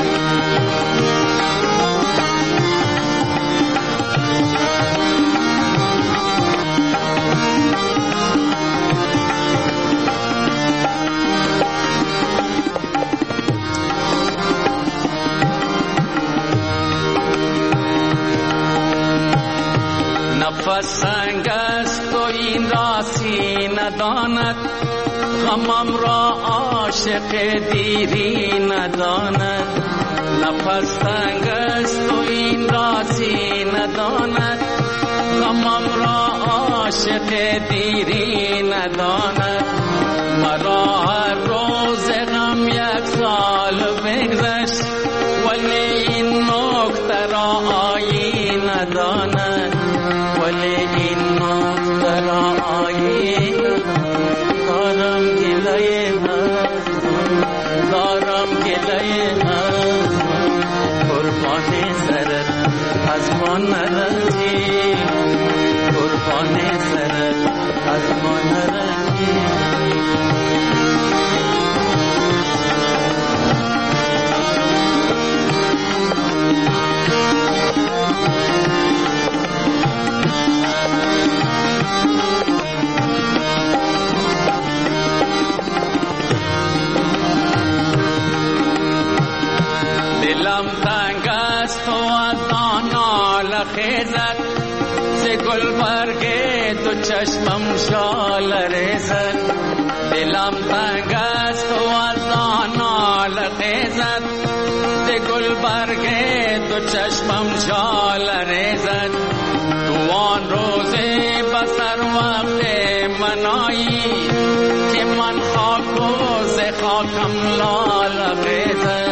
نفس سنگ است و این راسی نداند غمم را عاشق دیری نداند نفس سنگ است و این راسی نداند غمم را عاشق دیری نداند مرا هر روز غم یک سال بگذشت ولی این نکته را آیین نداند ولی این نکته را آیین دارم گله از تو دارم گله از تو قربان سرت از من نرنجی قربان سرت از من نرنجی دلم تنگ است و از نال خیزد ز گلبرگ تو چشمم شال ریزد دلم تنگ است و از نال خیزد ز گلبرگ تو چشمم شال ریزد تو آن روز بسر وقت کم لال خیزه